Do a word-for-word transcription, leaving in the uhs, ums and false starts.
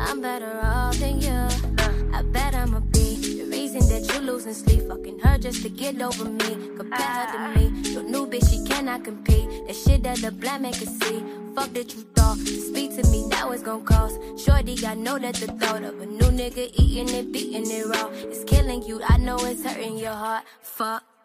I'm better off than you. I bet I'ma be the reason that you losing sleep. Fucking her just to get over me. Compare her to me. Your new bitch, she cannot compete. That shit that the black man can see. Fuck that you thought. To speak to me, that was gon' cost. Shorty, I know that the thought of a new nigga eating it, beating it raw. It's killing you, I know it's hurting your heart. Fuck.